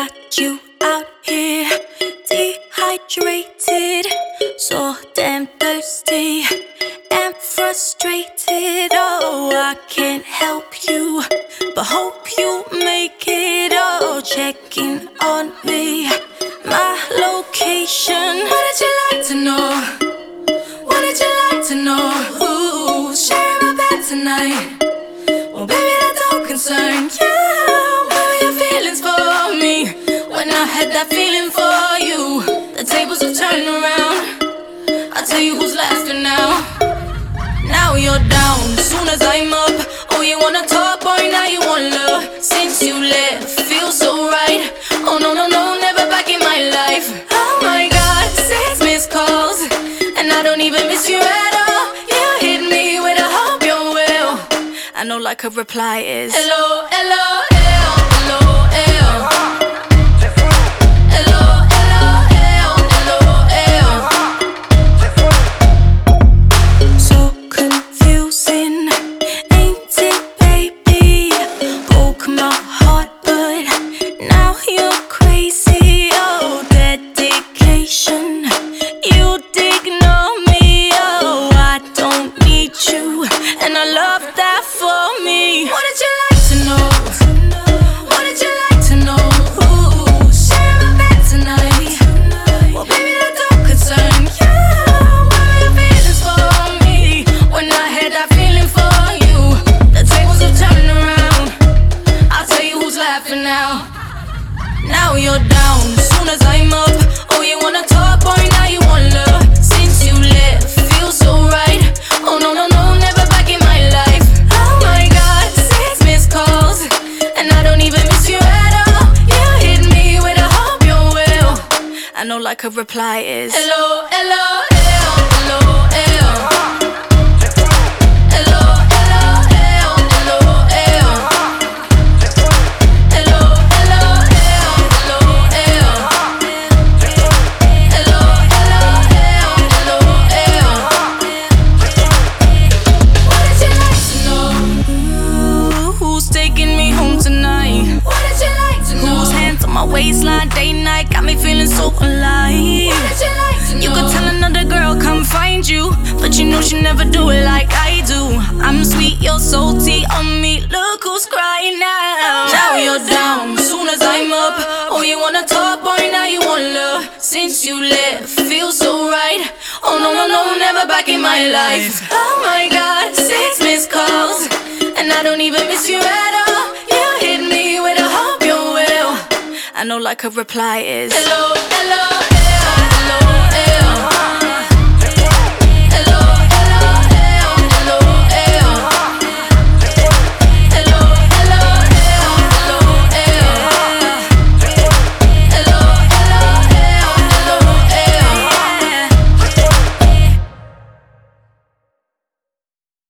got you out here dehydrated, so damn thirsty and frustrated. Oh, I can't help you, but hope you make it. Oh, checking on me, my location. What did you like to know? What did you like to know? Ooh, sharing my bed tonight. Well, baby, that don't concern you. What were your feelings for me when I had that feeling for you? The tables have turned around. I'll tell you who's laughing now. Now you're down, as soon as I'm up. Oh, you wanna talk, boy, now you want love. Since you left, feels so right. Oh, no, no, no, never back in my life. Oh my God, 6 missed calls, and I don't even miss you at all. You hit me with a hope you're well. I know like a reply is hello, hello, hello, hello, hello. And I love that for me. What did you like to know? What did you like to know? Ooh, sharing my bed tonight. Well, baby, that don't concern you. What were your feelings for me when I had that feeling for you? The tables have turned around. I'll tell you who's laughing now. Now you're down, as soon as I'm up. Oh, you wanna talk, boy, now you want love. Since you left, feels so right. Oh, no, no, no, never back in my life. Oh my God, 6 missed calls, and I don't even miss you at all. You hit me with a hope you're well. I know like a reply is hello, hello, hello, hello, hello. My waistline, day, night, got me feeling so alive. You could tell another girl come find you, but you know she never do it like I do. I'm sweet, you're salty on me. Look who's crying now. Now you're down, as soon as I'm up. Oh, you wanna talk, boy, now you want love. Since you left, feels so right. Oh, no, no, no, never back in my life. Oh my God, 6 missed calls, and I don't even miss you at all. You hit me with a hope you're well. I know like a reply is hello, hello, hello.